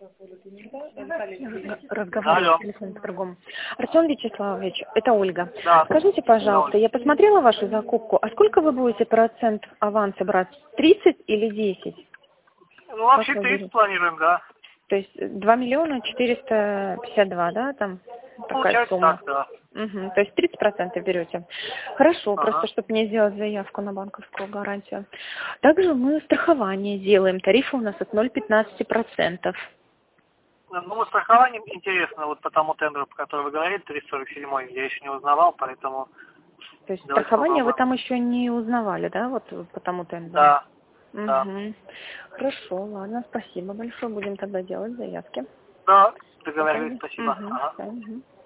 Разговариваю Алло. с телефоном по-другому. Артем Вячеславович, это Ольга. Да. Скажите, пожалуйста, я посмотрела вашу закупку, а сколько вы будете процент аванса брать? 30 или 10? Ну, вообще Как вы 30 берете? планируем, да. То есть 2 миллиона 452, да, там такая Получается сумма. так, да. Угу, то есть 30% берете. Хорошо, просто Ага. чтобы мне сделать заявку на банковскую гарантию. Также мы страхование делаем. Тарифы у нас от 0,15%. Ну, страхование интересно, вот по тому тендеру, по которому вы говорили, 347-й, я еще не узнавал, поэтому То есть давайте страхование вы попробуем. там еще не узнавали, да, вот по тому тендеру? Да, да. Угу. Хорошо, ладно, спасибо большое. Будем тогда делать заявки. Да, Пока. договорились, спасибо. Угу. Ага. Угу.